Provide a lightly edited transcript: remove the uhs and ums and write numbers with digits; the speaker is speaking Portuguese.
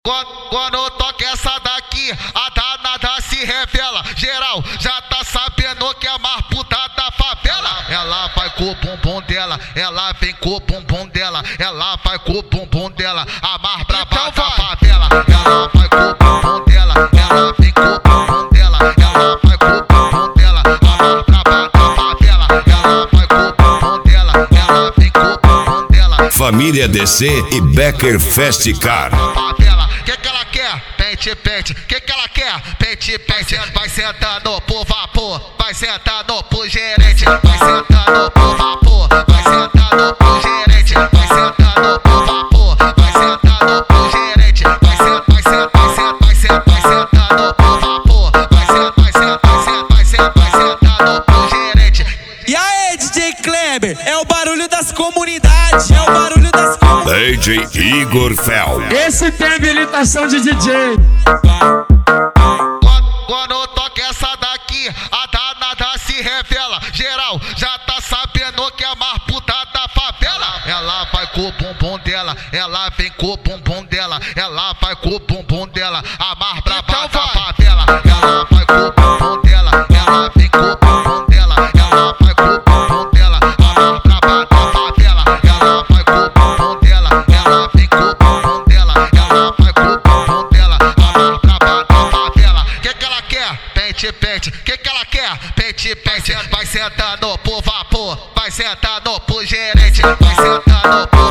Quando toca essa daqui, a danada se revela. Geral já tá sabendo que é a mais puta da favela. Ela vai com o bumbum dela, ela vem com o bumbum dela, ela vai com o bumbum dela, a mais braba da favela. Ela vai com o bumbum dela, ela vem com o bumbum dela, ela vai com o bumbum dela, a mais braba da favela. Ela vai com o bumbum dela, ela vem com o bumbum dela. Família DC e Becker Fast Car. Que ela quer? Pente, pente. Que ela quer? Pente, pente. Vai sentando pro vapor, vai sentando pro gerente, vai sentando pro vapor, vai sentando pro gerente, vai sentando pro vapor, vai sentando pro gerente, vai sentando pro vapor, vai sentando pro gerente. E aí, DJ Kleber, é o barulho das comunidades, é o barulho das comunidades. DJ Igor Fel. Esse tem habilitação de DJ. Quando toca essa daqui, a danada se revela. Geral já tá sabendo que é a mais puta da favela. Ela vai com o bumbum dela, ela vem com o bumbum dela, ela vai com o bumbum dela, a mais braba da favela. Ela vai com o bumbum dela, ela vem com o bumbum dela, ela vai com o bumbum dela, a mais braba da favela. Ela vai com o bumbum dela, ela vem com o bumbum dela, ela vai com o bumbum dela, a mais braba da favela. Que ela quer? Pente, pente. Que ela quer? Pente, pente. Vai sentando pro vapor, vai sentando pro gerente, vai sentando pro